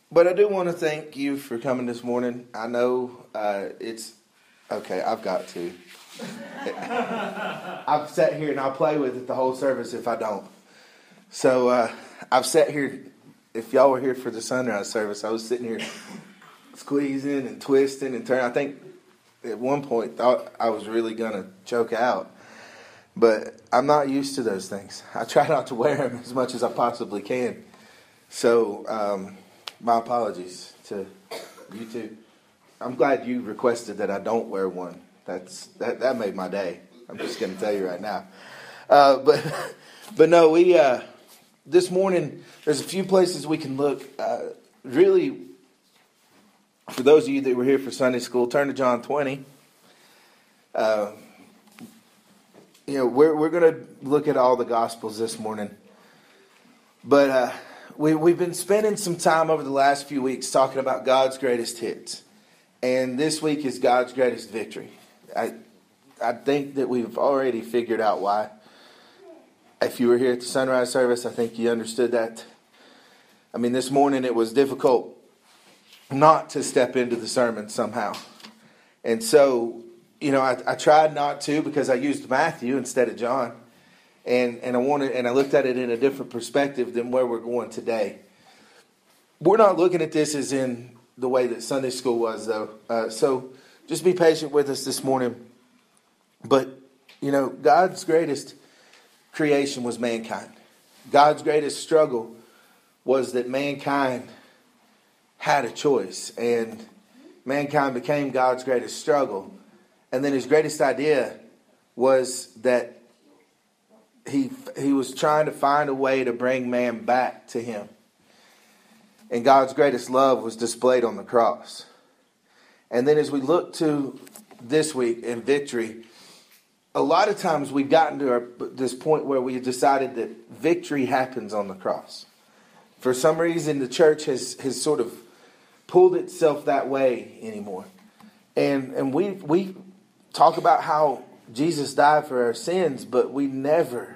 But I do want to thank you for coming this morning. I know it's okay. I've got to. I've sat here and I'll play with it the whole service if I don't. So I've sat here. If y'all were here for the sunrise service, I was sitting here squeezing and twisting and turning. I think at one point thought I was really going to choke out. But I'm not used to those things. I try not to wear them as much as I possibly can. So my apologies to you two. I'm glad you requested that I don't wear one. That made my day. I'm just going to tell you right now. But no, we this morning there's a few places we can look. Really, for those of you that were here for Sunday school, turn to John 20. We're going to look at all the Gospels this morning. But we've been spending some time over the last few weeks talking about God's greatest hits. And this week is God's greatest victory. I think that we've already figured out why. If you were here at the sunrise service, I think you understood that. I mean, this morning it was difficult not to step into the sermon somehow. And so, I tried not to because I used Matthew instead of John. And I looked at it in a different perspective than where we're going today. We're not looking at this as in the way that Sunday school was, though. So just be patient with us this morning. But, God's greatest creation was mankind. God's greatest struggle was that mankind had a choice. And mankind became God's greatest struggle. And then his greatest idea was that he was trying to find a way to bring man back to him. And God's greatest love was displayed on the cross. And then as we look to this week in victory, a lot of times we've gotten to this point where we decided that victory happens on the cross. For some reason, the church has sort of pulled itself that way anymore. And we talk about how Jesus died for our sins, but we never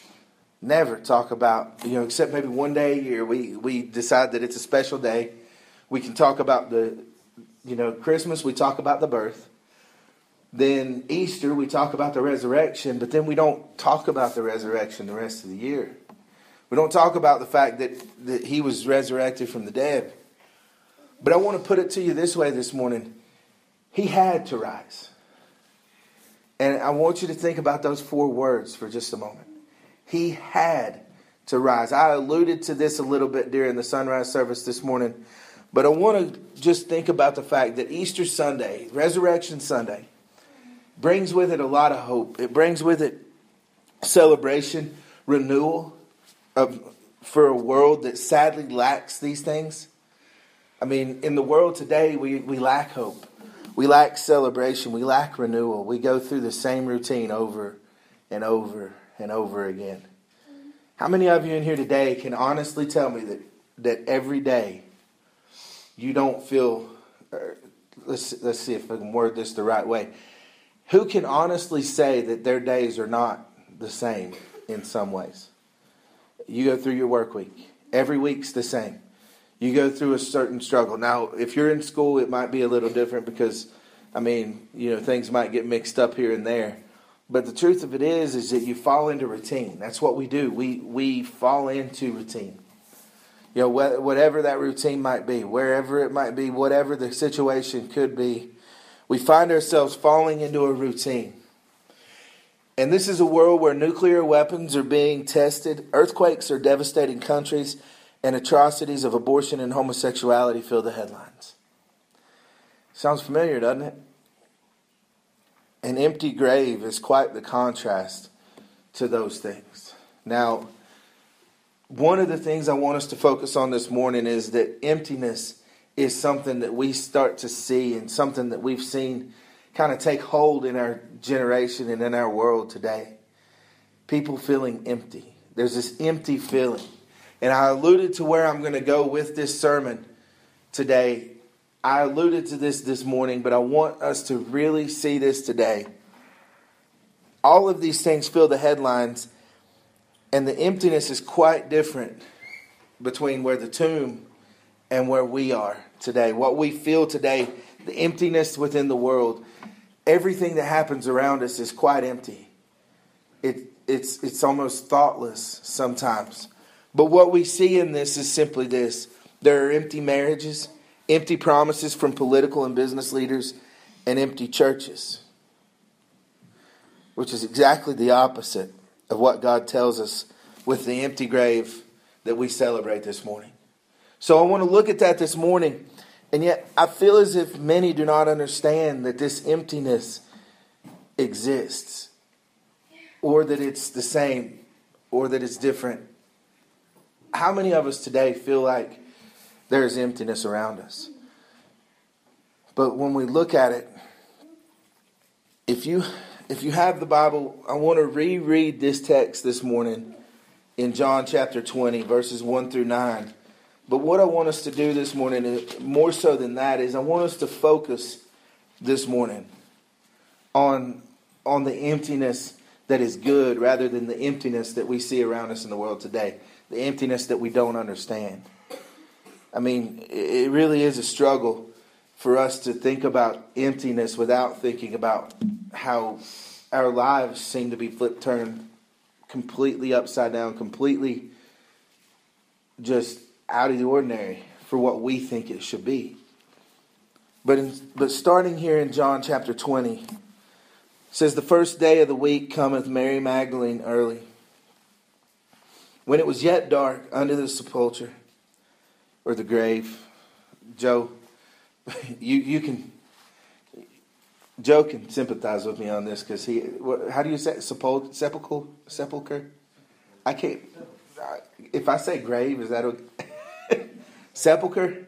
talk about, except maybe one day a year, we decide that it's a special day. We can talk about Christmas, we talk about the birth. Then Easter, we talk about the resurrection, but then we don't talk about the resurrection the rest of the year. We don't talk about the fact that he was resurrected from the dead. But I want to put it to you this way this morning. He had to rise. And I want you to think about those 4 words for just a moment. He had to rise. I alluded to this a little bit during the sunrise service this morning. But I want to just think about the fact that Easter Sunday, Resurrection Sunday, brings with it a lot of hope. It brings with it celebration, renewal for a world that sadly lacks these things. I mean, in the world today, we lack hope. We lack celebration. We lack renewal. We go through the same routine over and over and over again. How many of you in here today can honestly tell me that every day you don't feel, let's see if I can word this the right way. Who can honestly say that their days are not the same in some ways? You go through your work week. Every week's the same. You go through a certain struggle. Now, if you're in school, it might be a little different because, things might get mixed up here and there. But the truth of it is that you fall into routine. That's what we do. We fall into routine. Whatever that routine might be, wherever it might be, whatever the situation could be, we find ourselves falling into a routine. And this is a world where nuclear weapons are being tested, earthquakes are devastating countries, and atrocities of abortion and homosexuality fill the headlines. Sounds familiar, doesn't it? An empty grave is quite the contrast to those things. Now, one of the things I want us to focus on this morning is that emptiness is something that we start to see and something that we've seen kind of take hold in our generation and in our world today. People feeling empty. There's this empty feeling. And I alluded to where I'm going to go with this sermon today. I alluded to this morning, but I want us to really see this today. All of these things fill the headlines, and the emptiness is quite different between where the tomb and where we are today. What we feel today, the emptiness within the world, everything that happens around us is quite empty. It's almost thoughtless sometimes. But what we see in this is simply this. There are empty marriages, empty promises from political and business leaders, and empty churches. Which is exactly the opposite of what God tells us with the empty grave that we celebrate this morning. So I want to look at that this morning. And yet I feel as if many do not understand that this emptiness exists. Or that it's the same. Or that it's different. How many of us today feel like there's emptiness around us? But when we look at it, if you have the Bible, I want to reread this text this morning in John chapter 20, verses 1 through 9. But what I want us to do this morning, more so than that, is I want us to focus this morning on the emptiness that is good rather than the emptiness that we see around us in the world today. The emptiness that we don't understand. I mean, it really is a struggle for us to think about emptiness without thinking about how our lives seem to be turned completely upside down, completely just out of the ordinary for what we think it should be. But starting here in John chapter 20, it says, "The first day of the week cometh Mary Magdalene early, when it was yet dark, under the sepulchre," or the grave. Joe, Joe can sympathize with me on this because how do you say it? Sepulchre? I can't. If I say grave, is that okay? Sepulchre?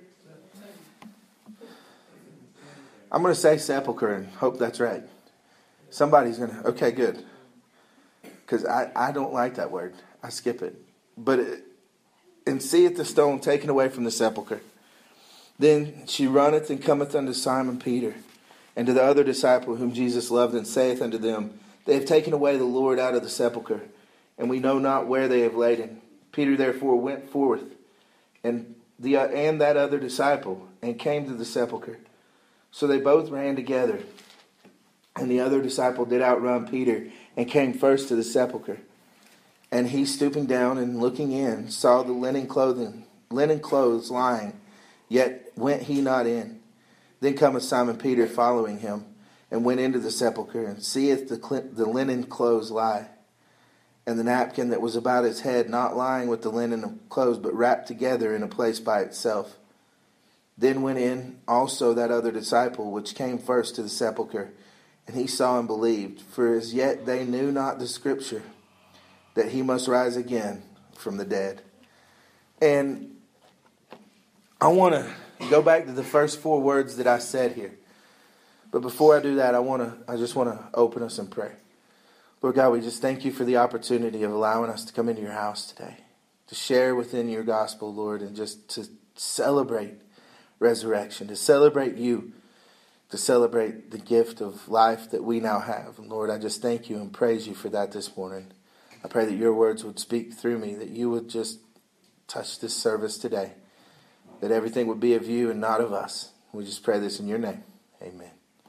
I'm going to say sepulchre and hope that's right. Somebody's going to. Okay, good. Because I don't like that word. I skip it. And seeth the stone taken away from the sepulchre. Then she runneth and cometh unto Simon Peter, and to the other disciple whom Jesus loved, and saith unto them, They have taken away the Lord out of the sepulchre, and we know not where they have laid him. Peter therefore went forth, and that other disciple, and came to the sepulchre. So they both ran together, and the other disciple did outrun Peter, and came first to the sepulchre. And he, stooping down and looking in, saw the linen clothes lying, yet went he not in. Then cometh Simon Peter following him, and went into the sepulchre, and seeth the linen clothes lie, and the napkin that was about his head not lying with the linen clothes, but wrapped together in a place by itself. Then went in also that other disciple, which came first to the sepulchre, and he saw and believed, for as yet they knew not the scripture, that he must rise again from the dead. And I want to go back to the first 4 words that I said here. But before I do that, I just want to open us in prayer. Lord God, we just thank you for the opportunity of allowing us to come into your house today, to share within your gospel, Lord, and just to celebrate resurrection, to celebrate you, to celebrate the gift of life that we now have. And Lord, I just thank you and praise you for that this morning. I pray that your words would speak through me, that you would just touch this service today, that everything would be of you and not of us. We just pray this in your name. Amen.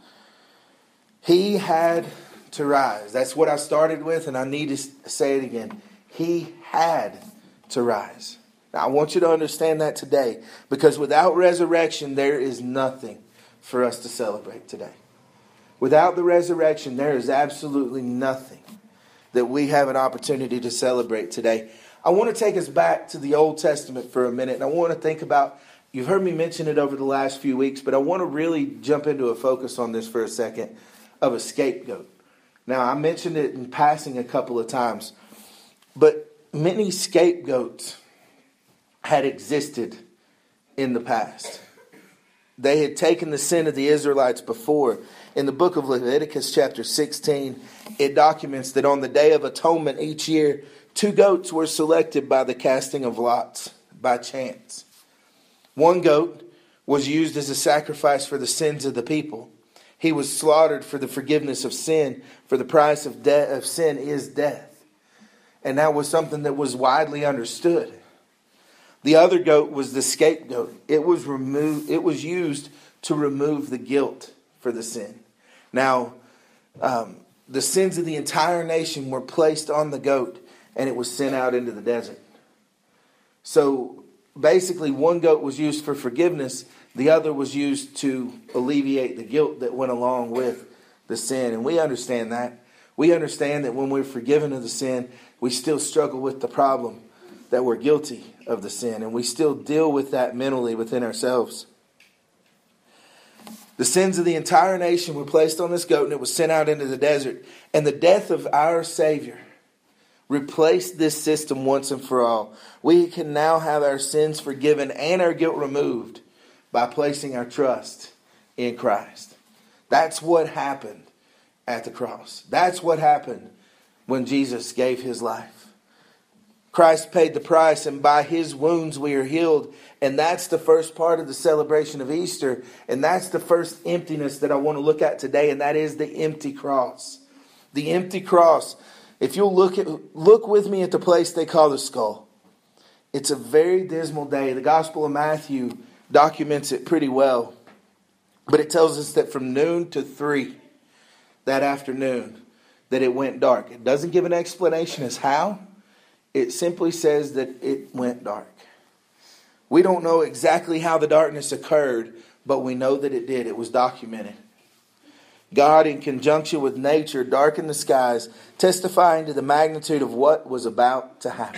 He had to rise. That's what I started with, and I need to say it again. He had to rise. Now, I want you to understand that today, because without resurrection, there is nothing for us to celebrate today. Without the resurrection, there is absolutely nothing that we have an opportunity to celebrate today. I want to take us back to the Old Testament for a minute, and I want to think about, you've heard me mention it over the last few weeks, but I want to really jump into a focus on this for a second, of a scapegoat. Now, I mentioned it in passing a couple of times, but many scapegoats had existed in the past. They had taken the sin of the Israelites before. In the book of Leviticus chapter 16, it documents that on the Day of Atonement each year, 2 goats were selected by the casting of lots, by chance. 1 goat was used as a sacrifice for the sins of the people. He was slaughtered for the forgiveness of sin, for the price of sin is death. And that was something that was widely understood. The other goat was the scapegoat. It was used to remove the guilt for the sin. Now, the sins of the entire nation were placed on the goat, and it was sent out into the desert. So basically, one goat was used for forgiveness. The other was used to alleviate the guilt that went along with the sin. And we understand that. We understand that when we're forgiven of the sin, we still struggle with the problem that we're guilty of the sin. And we still deal with that mentally within ourselves. The sins of the entire nation were placed on this goat, and it was sent out into the desert. And the death of our Savior replaced this system once and for all. We can now have our sins forgiven and our guilt removed by placing our trust in Christ. That's what happened at the cross. That's what happened when Jesus gave his life. Christ paid the price, and by his wounds we are healed. And that's the first part of the celebration of Easter. And that's the first emptiness that I want to look at today, and that is the empty cross. The empty cross. If you'll look with me at the place they call the skull. It's a very dismal day. The Gospel of Matthew documents it pretty well. But it tells us that from noon to 3 that afternoon, that it went dark. It doesn't give an explanation as how. It simply says that it went dark. We don't know exactly how the darkness occurred, but we know that it did. It was documented. God, in conjunction with nature, darkened the skies, testifying to the magnitude of what was about to happen.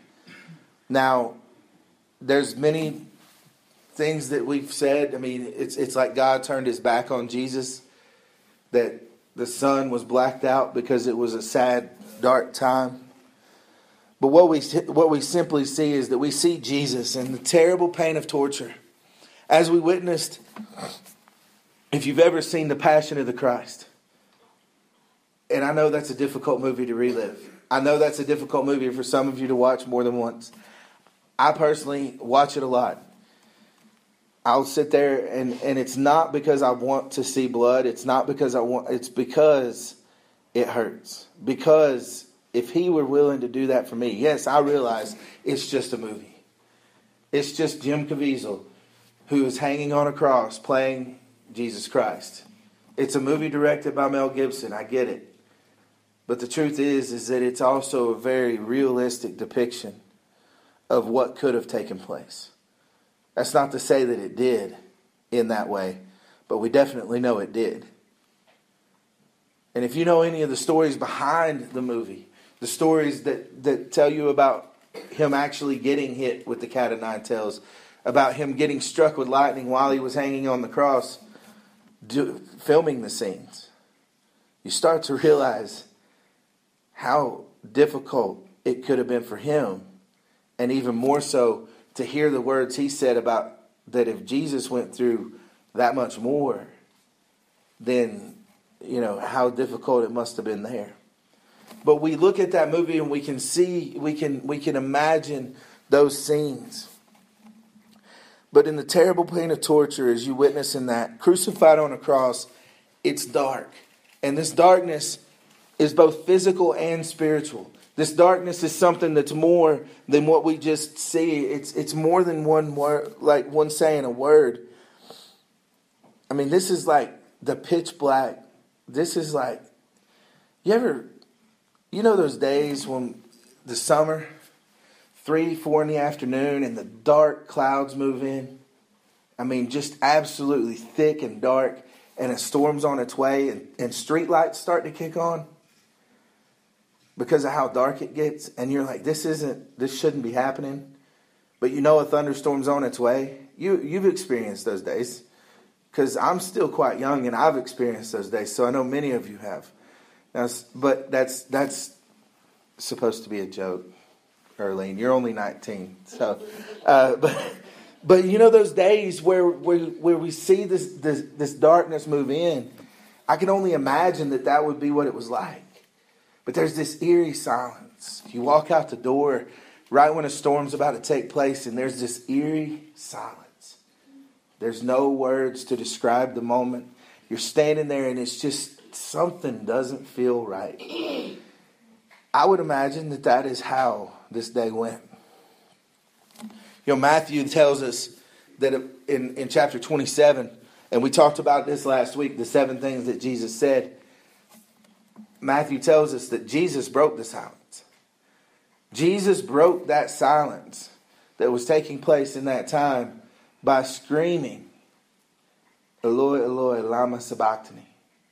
Now, there's many things that we've said. I mean, it's like God turned his back on Jesus, that the sun was blacked out because it was a sad, dark time. But what we simply see is that we see Jesus in the terrible pain of torture. As we witnessed, if you've ever seen The Passion of the Christ, and I know that's a difficult movie to relive. I know that's a difficult movie for some of you to watch more than once. I personally watch it a lot. I'll sit there and it's not because I want to see blood. It's not because it's because it hurts. Because if he were willing to do that for me, yes, I realize it's just a movie. It's just Jim Caviezel who is hanging on a cross playing Jesus Christ. It's a movie directed by Mel Gibson. I get it. But the truth is that it's also a very realistic depiction of what could have taken place. That's not to say that it did in that way, but we definitely know it did. And if you know any of the stories behind the movie, the stories that tell you about him actually getting hit with the cat of nine tails, about him getting struck with lightning while he was hanging on the cross, filming the scenes, you start to realize how difficult it could have been for him, and even more so to hear the words he said about that if Jesus went through that much more, then, how difficult it must have been there. But we look at that movie and we can see, we can imagine those scenes. But in the terrible pain of torture, as you witness in that, crucified on a cross, it's dark. And this darkness is both physical and spiritual. This darkness is something that's more than what we just see. It's more than one word, like one saying a word. I mean, this is like the pitch black. This is like, you know those days when the summer, 3, 4 in the afternoon, and the dark clouds move in? I mean, just absolutely thick and dark, and a storm's on its way, and street lights start to kick on because of how dark it gets, and you're like, this shouldn't be happening. But a thunderstorm's on its way. You've experienced those days, because I'm still quite young, and I've experienced those days, so I know many of you have. But that's supposed to be a joke, Earlene. You're only 19, so. But those days where we see this darkness move in, I can only imagine that would be what it was like. But there's this eerie silence. You walk out the door right when a storm's about to take place, and there's this eerie silence. There's no words to describe the moment. You're standing there, and it's just something doesn't feel right. I would imagine that is how this day went. Matthew tells us that in chapter 27, and we talked about this last week, the 7 things that Jesus said. Matthew tells us that Jesus broke the silence. Jesus broke that silence that was taking place in that time by screaming, Eloi, Eloi, lama sabachthani.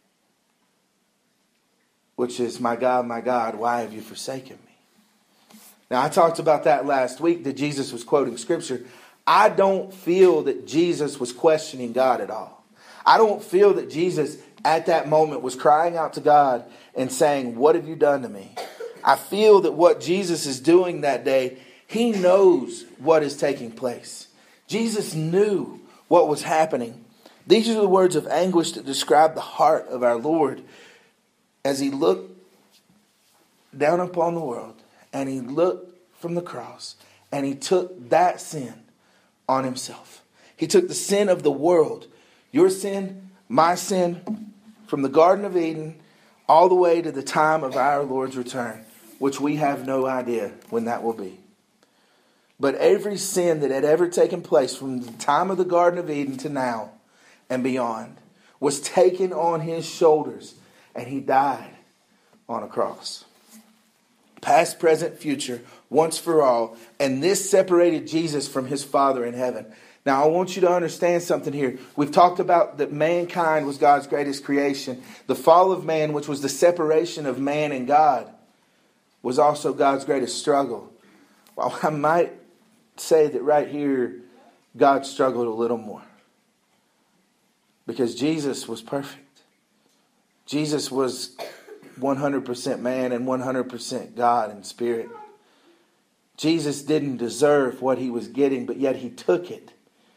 Which is, my God, why have you forsaken me? Now, I talked about that last week, that Jesus was quoting Scripture. I don't feel that Jesus was questioning God at all. I don't feel that Jesus, at that moment, was crying out to God and saying, what have you done to me? I feel that what Jesus is doing that day, He knows what is taking place. Jesus knew what was happening. These are the words of anguish that describe the heart of our Lord as He looked down upon the world and He looked from the cross and He took that sin on Himself. He took the sin of the world, your sin, my sin, from the Garden of Eden all the way to the time of our Lord's return, which we have no idea when that will be. But every sin that had ever taken place from the time of the Garden of Eden to now and beyond was taken on His shoulders, and He died on a cross. Past, present, future, once for all. And this separated Jesus from His Father in heaven. Now, I want you to understand something here. We've talked about that mankind was God's greatest creation. The fall of man, which was the separation of man and God, was also God's greatest struggle. Well, I might say that right here, God struggled a little more. Because Jesus was perfect. Jesus was 100% man and 100% God in spirit. Jesus didn't deserve what He was getting, but yet He took it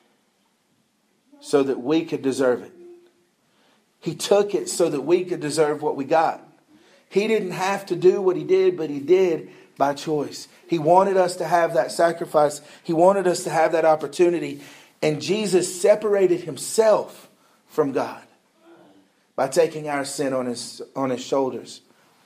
so that we could deserve it. He took it so that we could deserve what we got. He didn't have to do what He did, but He did by choice. He wanted us to have that sacrifice. He wanted us to have that opportunity. And Jesus separated Himself from God by taking our sin on his shoulders.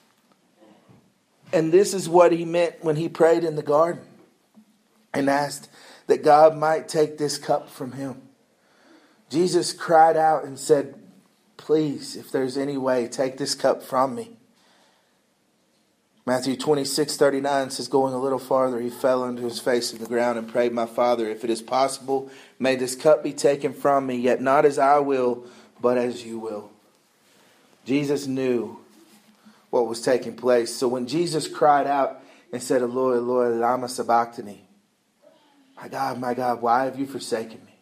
And this is what He meant when He prayed in the garden and asked that God might take this cup from Him. Jesus cried out and said, please, if there's any way, take this cup from me. Matthew 26:39 says, going a little farther, He fell onto His face in the ground and prayed, my Father, if it is possible, may this cup be taken from me, yet not as I will, but as You will. Jesus knew what was taking place. So when Jesus cried out and said, Eloi, Eloi, lama sabachthani, my God, why have You forsaken me?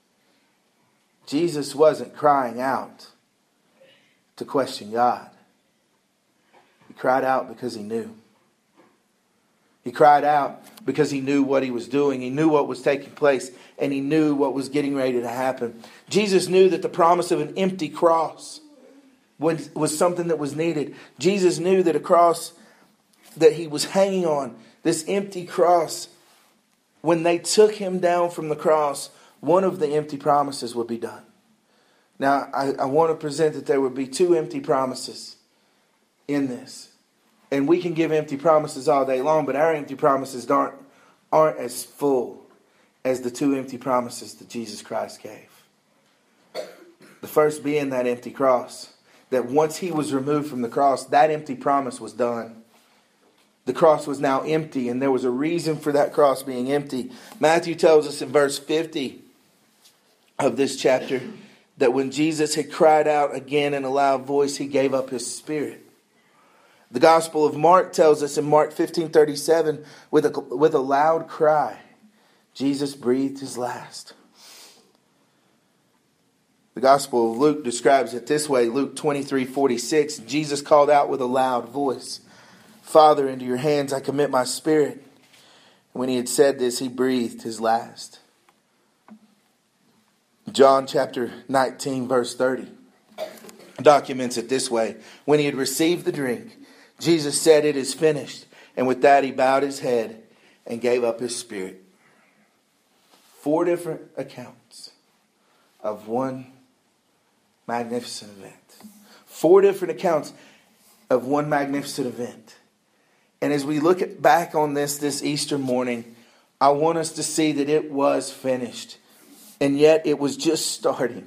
Jesus wasn't crying out to question God. He cried out because He knew. He cried out because He knew what He was doing. He knew what was taking place, and He knew what was getting ready to happen. Jesus knew that the promise of an empty cross was something that was needed. Jesus knew that a cross that He was hanging on, this empty cross, when they took Him down from the cross, one of the empty promises would be done. Now, I want to present that there would be 2 empty promises in this. And we can give empty promises all day long, but our empty promises aren't as full as the 2 empty promises that Jesus Christ gave. The first being that empty cross. That once He was removed from the cross, that empty promise was done. The cross was now empty, and there was a reason for that cross being empty. Matthew tells us in verse 50 of this chapter that when Jesus had cried out again in a loud voice, He gave up His spirit. The Gospel of Mark tells us in Mark 15:37, with a loud cry, Jesus breathed His last. The Gospel of Luke describes it this way. Luke 23:46, Jesus called out with a loud voice, Father, into Your hands I commit my spirit. And when He had said this, He breathed His last. John chapter 19, verse 30 documents it this way. When He had received the drink, Jesus said, it is finished. And with that He bowed His head and gave up His spirit. 4 different accounts of one magnificent event. 4 different accounts of one magnificent event. And as we look back on this Easter morning, I want us to see that it was finished. And yet it was just starting.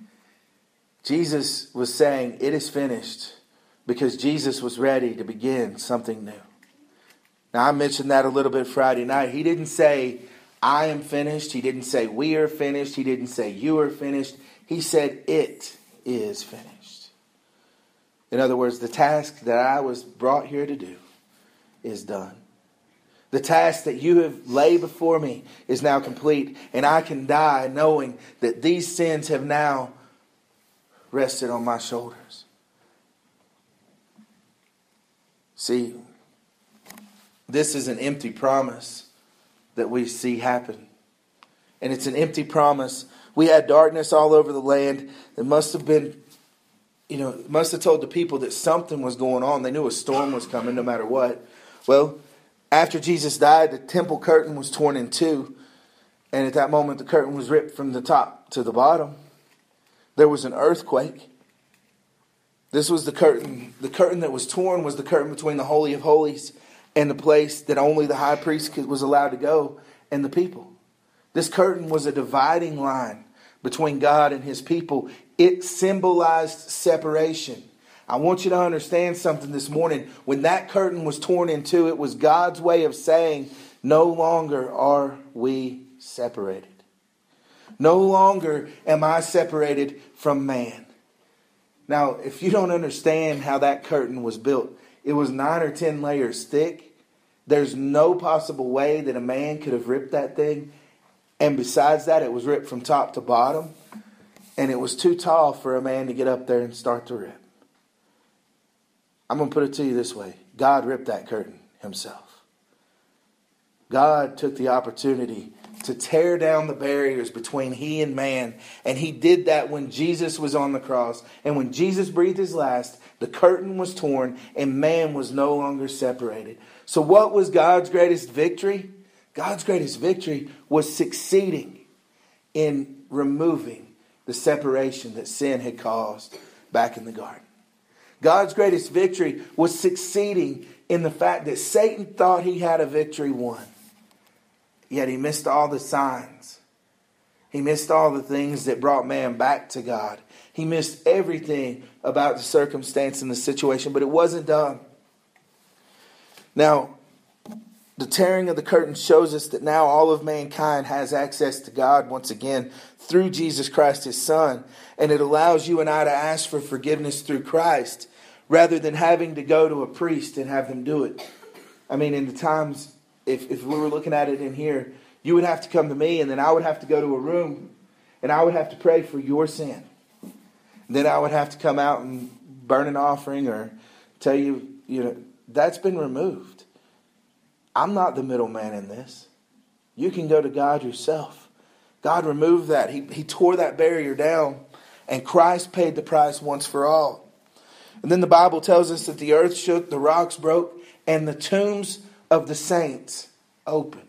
Jesus was saying, it is finished, because Jesus was ready to begin something new. Now, I mentioned that a little bit Friday night. He didn't say, I am finished. He didn't say, we are finished. He didn't say, you are finished. He said, it is finished. In other words, the task that I was brought here to do is done. The task that you have laid before me is now complete. And I can die knowing that these sins have now rested on my shoulders. See, this is an empty promise that we see happen. And it's an empty promise. We had darkness all over the land. It must have been, it must have told the people that something was going on. They knew a storm was coming no matter what. Well, after Jesus died, the temple curtain was torn in two. And at that moment, the curtain was ripped from the top to the bottom. There was an earthquake. This was the curtain. The curtain that was torn was the curtain between the Holy of Holies and the place that only the high priest was allowed to go and the people. This curtain was a dividing line between God and his people. It symbolized separation. I want you to understand something this morning. When that curtain was torn in two, it was God's way of saying, no longer are we separated. No longer am I separated from man. Now, if you don't understand how that curtain was built, it was 9 or 10 layers thick. There's no possible way that a man could have ripped that thing. And besides that, it was ripped from top to bottom. And it was too tall for a man to get up there and start to rip. I'm going to put it to you this way. God ripped that curtain himself. God took the opportunity to tear down the barriers between he and man. And he did that when Jesus was on the cross. And when Jesus breathed his last, the curtain was torn and man was no longer separated. So what was God's greatest victory? God's greatest victory was succeeding in removing the separation that sin had caused back in the garden. God's greatest victory was succeeding in the fact that Satan thought he had a victory won. Yet he missed all the signs. He missed all the things that brought man back to God. He missed everything about the circumstance and the situation, but it wasn't done. Now, the tearing of the curtain shows us that now all of mankind has access to God once again through Jesus Christ, his Son. And it allows you and I to ask for forgiveness through Christ rather than having to go to a priest and have them do it. I mean, in the times, if we were looking at it in here, you would have to come to me and then I would have to go to a room and I would have to pray for your sin. Then I would have to come out and burn an offering or tell you, that's been removed. I'm not the middleman in this. You can go to God yourself. God removed that. He tore that barrier down, and Christ paid the price once for all. And then the Bible tells us that the earth shook, the rocks broke, and the tombs of the saints opened.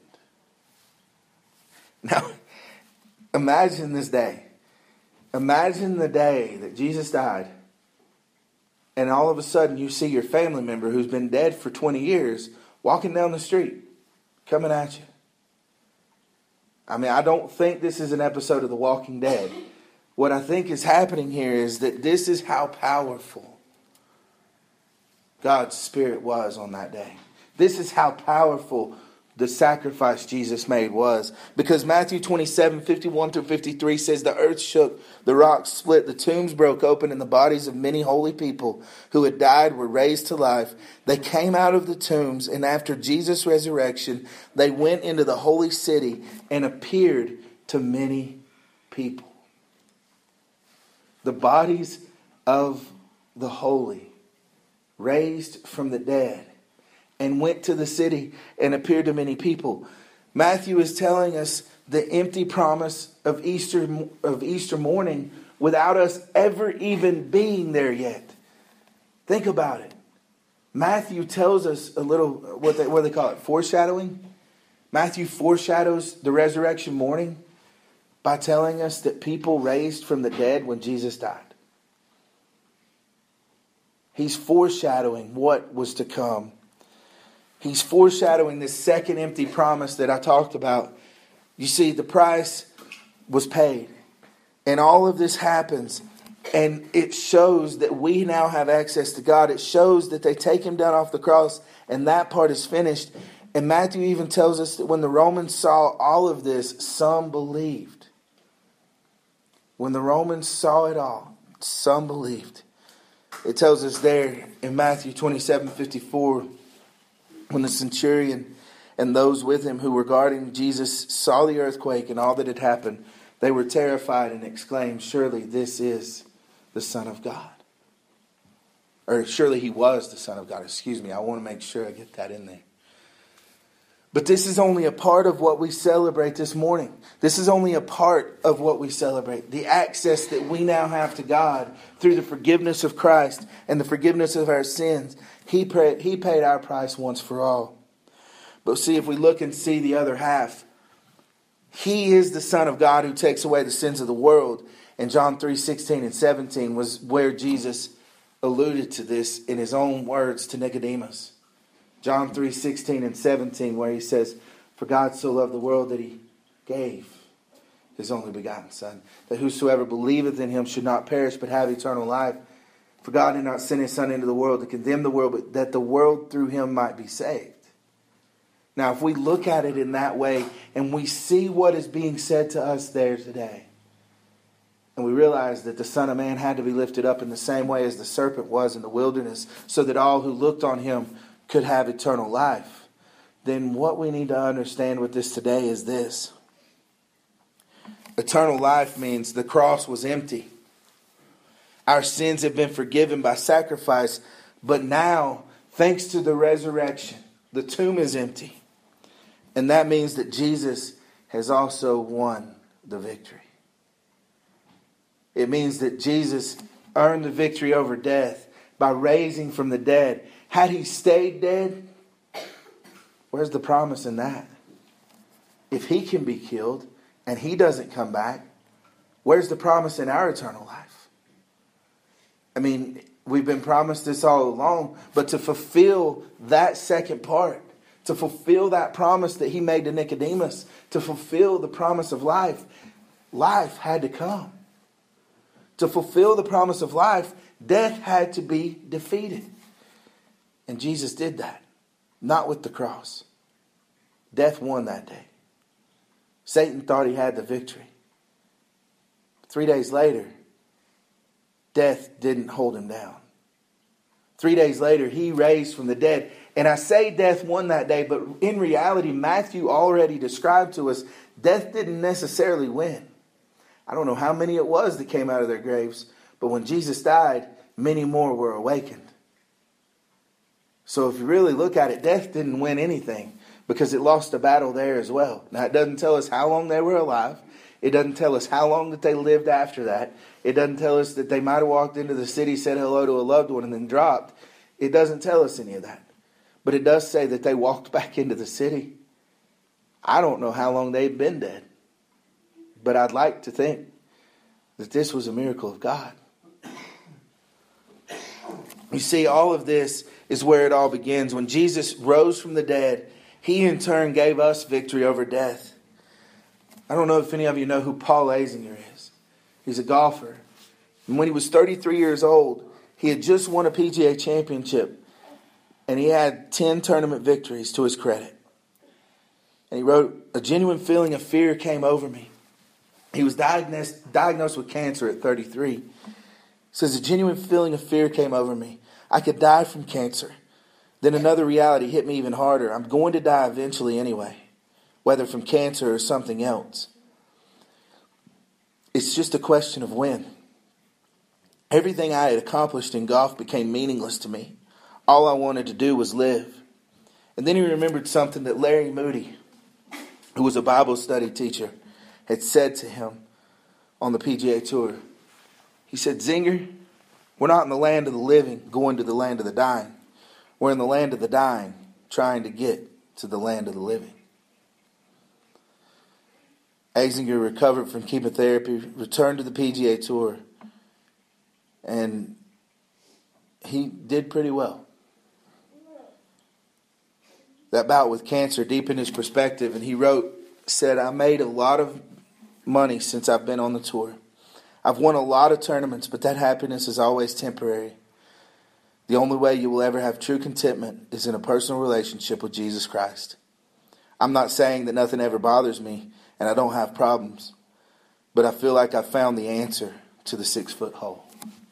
Now, imagine this day. Imagine the day that Jesus died, and all of a sudden you see your family member who's been dead for 20 years walking down the street, coming at you. I mean, I don't think this is an episode of The Walking Dead. What I think is happening here is that this is how powerful God's Spirit was on that day. This is how powerful the sacrifice Jesus made was. Because Matthew 27:51-53 says, the earth shook, the rocks split, the tombs broke open, and the bodies of many holy people who had died were raised to life. They came out of the tombs, and after Jesus' resurrection, they went into the holy city and appeared to many people. The bodies of the holy raised from the dead and went to the city and appeared to many people. Matthew is telling us the empty promise of Easter morning without us ever even being there yet. Think about it. Matthew tells us a little, what they call it, foreshadowing. Matthew foreshadows the resurrection morning by telling us that people raised from the dead when Jesus died. He's foreshadowing what was to come. He's foreshadowing this second empty promise that I talked about. You see, the price was paid. And all of this happens. And it shows that we now have access to God. It shows that they take him down off the cross. And that part is finished. And Matthew even tells us that when the Romans saw all of this, some believed. When the Romans saw it all, some believed. It tells us there in Matthew 27:54, when the centurion and those with him who were guarding Jesus saw the earthquake and all that had happened, they were terrified and exclaimed, "Surely this is the Son of God." Or surely he was the Son of God. Excuse me, I want to make sure I get that in there. But this is only a part of what we celebrate this morning. This is only a part of what we celebrate. The access that we now have to God through the forgiveness of Christ and the forgiveness of our sins. He paid our price once for all. But see, if we look and see the other half, he is the Son of God who takes away the sins of the world. And John 3:16 and 17 was where Jesus alluded to this in his own words to Nicodemus. John 3:16 and 17, where he says, "For God so loved the world that he gave his only begotten Son, that whosoever believeth in him should not perish but have eternal life. For God did not send his Son into the world to condemn the world, but that the world through him might be saved." Now, if we look at it in that way, and we see what is being said to us there today, and we realize that the Son of Man had to be lifted up in the same way as the serpent was in the wilderness, so that all who looked on him could have eternal life, then what we need to understand with this today is this. Eternal life means the cross was empty. Our sins have been forgiven by sacrifice, but now, thanks to the resurrection, the tomb is empty. And that means that Jesus has also won the victory. It means that Jesus earned the victory over death by raising from the dead. Had he stayed dead, where's the promise in that? If he can be killed and he doesn't come back, where's the promise in our eternal life? I mean, we've been promised this all along, but to fulfill that second part, to fulfill that promise that he made to Nicodemus, to fulfill the promise of life, life had to come. To fulfill the promise of life, death had to be defeated. And Jesus did that. Not with the cross. Death won that day. Satan thought he had the victory. 3 days later, death didn't hold him down. 3 days later, he raised from the dead. And I say death won that day, but in reality, Matthew already described to us, death didn't necessarily win. I don't know how many it was that came out of their graves, but when Jesus died, many more were awakened. So if you really look at it, death didn't win anything because it lost a battle there as well. Now, it doesn't tell us how long they were alive. It doesn't tell us how long that they lived after that. It doesn't tell us that they might have walked into the city, said hello to a loved one, and then dropped. It doesn't tell us any of that. But it does say that they walked back into the city. I don't know how long they'd been dead. But I'd like to think that this was a miracle of God. You see, all of this is where it all begins. When Jesus rose from the dead, he in turn gave us victory over death. I don't know if any of you know who Paul Azinger is. He's a golfer. And when he was 33 years old, he had just won a PGA championship. And he had 10 tournament victories to his credit. And he wrote, "A genuine feeling of fear came over me." He was diagnosed with cancer at 33. He says, "A genuine feeling of fear came over me. I could die from cancer. Then another reality hit me even harder. I'm going to die eventually anyway, whether from cancer or something else. It's just a question of when. Everything I had accomplished in golf became meaningless to me. All I wanted to do was live." And then he remembered something that Larry Moody, who was a Bible study teacher, had said to him on the PGA Tour. He said, "Zinger, we're not in the land of the living going to the land of the dying. We're in the land of the dying trying to get to the land of the living." Azinger recovered from chemotherapy, returned to the PGA Tour, and he did pretty well. that bout with cancer deepened his perspective, and he said, I made a lot of money since I've been on the tour. I've won a lot of tournaments, but that happiness is always temporary. The only way you will ever have true contentment is in a personal relationship with Jesus Christ. I'm not saying that nothing ever bothers me and I don't have problems, but I feel like I found the answer to the 6-foot hole.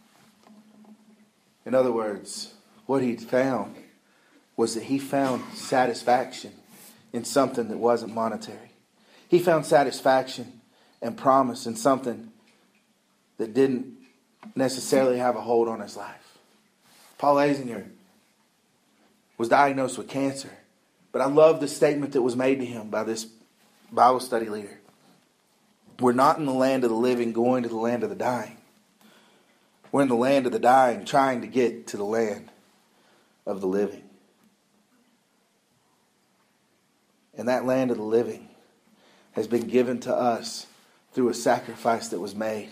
In other words, what he found was that he found satisfaction in something that wasn't monetary. He found satisfaction and promise in something that didn't necessarily have a hold on his life. Paul Azinger was diagnosed with cancer, but I love the statement that was made to him by this Bible study leader. We're not in the land of the living going to the land of the dying. We're in the land of the dying trying to get to the land of the living. And that land of the living has been given to us through a sacrifice that was made.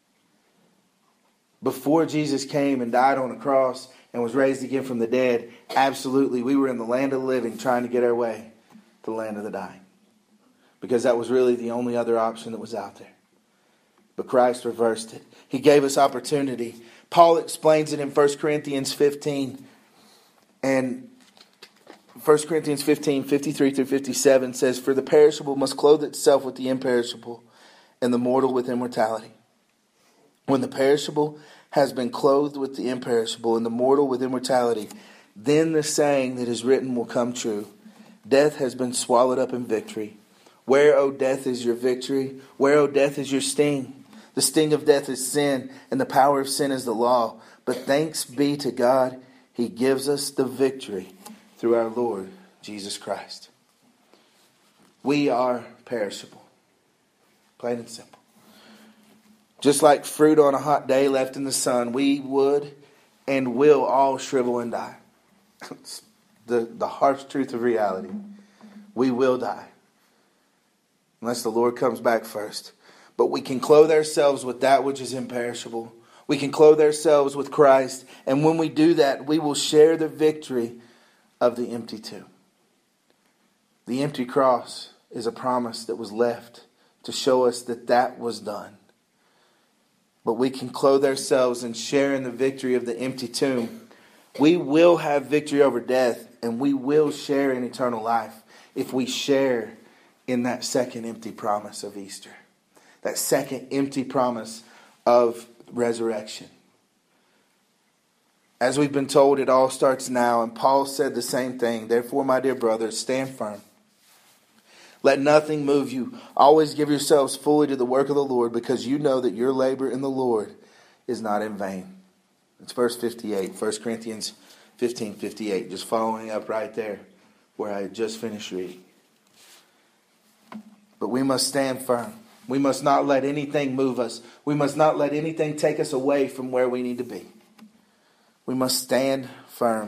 Before Jesus came and died on a cross and was raised again from the dead, absolutely, we were in the land of the living trying to get our way to the land of the dying. Because that was really the only other option that was out there. But Christ reversed it. He gave us opportunity. Paul explains it in 1 Corinthians 15. And 1 Corinthians 15, 53 through 57 says, For the perishable must clothe itself with the imperishable, and the mortal with immortality. When the perishable has been clothed with the imperishable, and the mortal with immortality, then the saying that is written will come true. Death has been swallowed up in victory. Where, O death, is your victory? Where, O death, is your sting? The sting of death is sin, and the power of sin is the law. But thanks be to God, He gives us the victory through our Lord Jesus Christ. We are perishable. Plain and simple. Just like fruit on a hot day left in the sun, we would and will all shrivel and die. It's the harsh truth of reality. We will die. Unless the Lord comes back first. But we can clothe ourselves with that which is imperishable. We can clothe ourselves with Christ. And when we do that, we will share the victory of the empty tomb. The empty cross is a promise that was left to show us that that was done. But we can clothe ourselves and share in the victory of the empty tomb. We will have victory over death, and we will share in eternal life if we share in that second empty promise of Easter. That second empty promise of resurrection. As we've been told, it all starts now, and Paul said the same thing. Therefore, my dear brothers, stand firm. Let nothing move you. Always give yourselves fully to the work of the Lord, because you know that your labor in the Lord is not in vain. It's verse 58, 1 Corinthians 15:58, just following up right there where I just finished reading. But we must stand firm. We must not let anything move us. We must not let anything take us away from where we need to be. We must stand firm.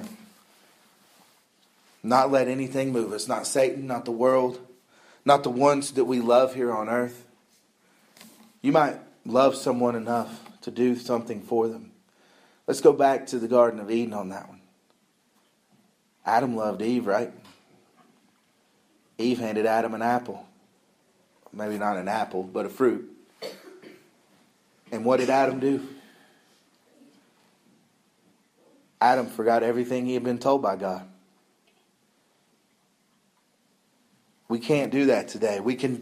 Not let anything move us. Not Satan, not the world, not the ones that we love here on earth. You might love someone enough to do something for them. Let's go back to the Garden of Eden on that one. Adam loved Eve, right? Eve handed Adam an apple. Maybe not an apple, but a fruit. And what did Adam do? Adam forgot everything he had been told by God. We can't do that today. We can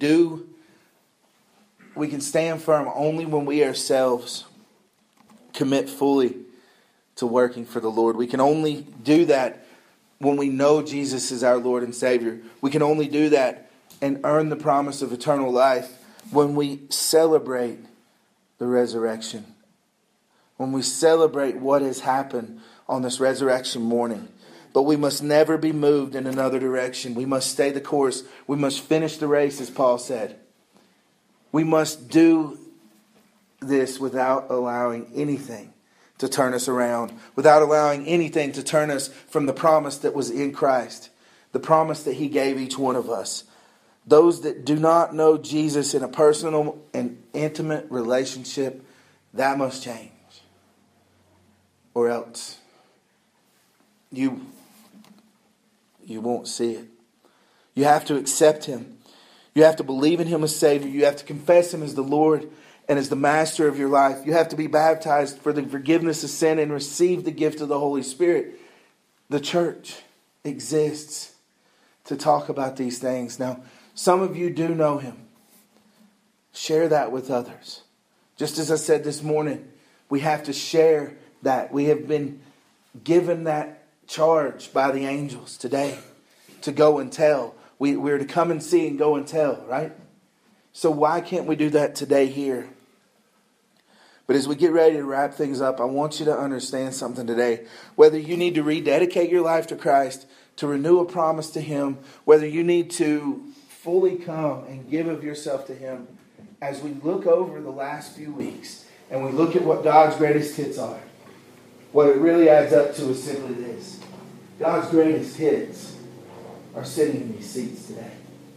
stand firm only when we ourselves commit fully to working for the Lord. We can only do that when we know Jesus is our Lord and Savior. We can only do that and earn the promise of eternal life when we celebrate the resurrection. When we celebrate what has happened on this resurrection morning. But we must never be moved in another direction. We must stay the course. We must finish the race, as Paul said. We must do this without allowing anything to turn us around. Without allowing anything to turn us from the promise that was in Christ. The promise that He gave each one of us. Those that do not know Jesus in a personal and intimate relationship, that must change. Or else you won't see it. You have to accept Him. You have to believe in Him as Savior. You have to confess Him as the Lord and as the master of your life. You have to be baptized for the forgiveness of sin and receive the gift of the Holy Spirit. The church exists to talk about these things. Now, some of you do know Him. Share that with others. Just as I said this morning, we have to share that. We have been given that charge by the angels today to go and tell. We're to come and see and go and tell, right? So why can't we do that today here? But as we get ready to wrap things up, I want you to understand something today. Whether you need to rededicate your life to Christ, to renew a promise to Him, whether you need to fully come and give of yourself to Him, as we look over the last few weeks and we look at what God's greatest hits are, what it really adds up to is simply this. God's greatest hits are sitting in these seats today.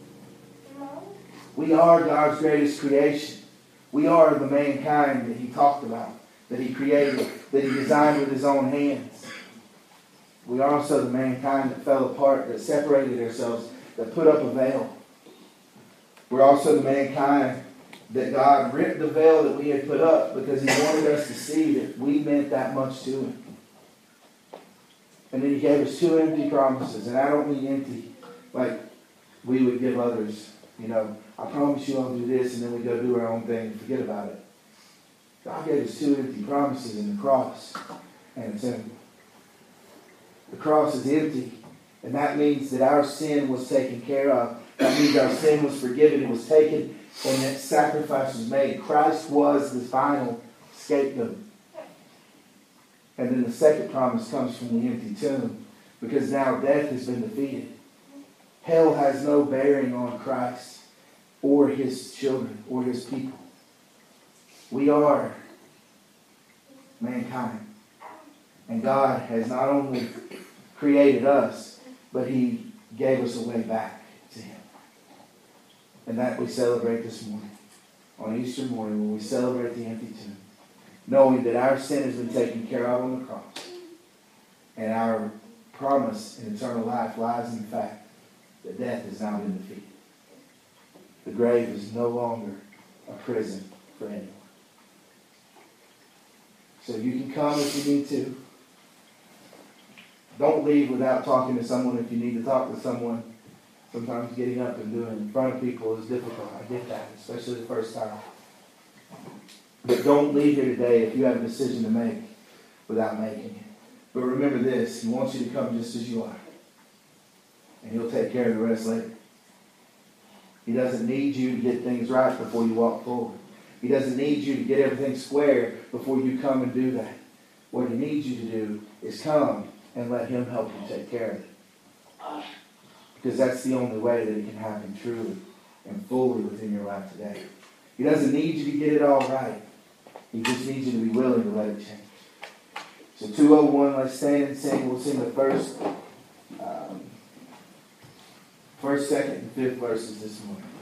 We are God's greatest creation. We are the mankind that He talked about, that He created, that He designed with His own hands. We are also the mankind that fell apart, that separated ourselves, that put up a veil. We're also the mankind that God ripped the veil that we had put up because He wanted us to see that we meant that much to Him. And then He gave us 2 empty promises. And I don't mean empty like we would give others. You know, I promise you I'll do this, and then we go do our own thing and forget about it. God gave us 2 empty promises in the cross, and it's empty. The cross is empty, and that means that our sin was taken care of. That means our sin was forgiven. It was taken, and that sacrifice was made. Christ was the final scapegoat. And then the second promise comes from the empty tomb, because now death has been defeated. Hell has no bearing on Christ or His children or His people. We are mankind. And God has not only created us, but He gave us a way back to Him. And that we celebrate this morning, on Easter morning, when we celebrate the empty tomb, knowing that our sin has been taken care of on the cross. And our promise in eternal life lies in the fact that death has now been defeated. The grave is no longer a prison for anyone. So you can come if you need to. Don't leave without talking to someone if you need to talk to someone. Sometimes getting up and doing it in front of people is difficult. I get that, especially the first time. But don't leave here today if you have a decision to make without making it. But remember this, He wants you to come just as you are. And He'll take care of the rest later. He doesn't need you to get things right before you walk forward. He doesn't need you to get everything square before you come and do that. What He needs you to do is come and let Him help you take care of it. Because that's the only way that it can happen truly and fully within your life today. He doesn't need you to get it all right. He just needs you to be willing to let it change. So 201, let's stand and sing. We'll sing the first, second, and fifth verses this morning.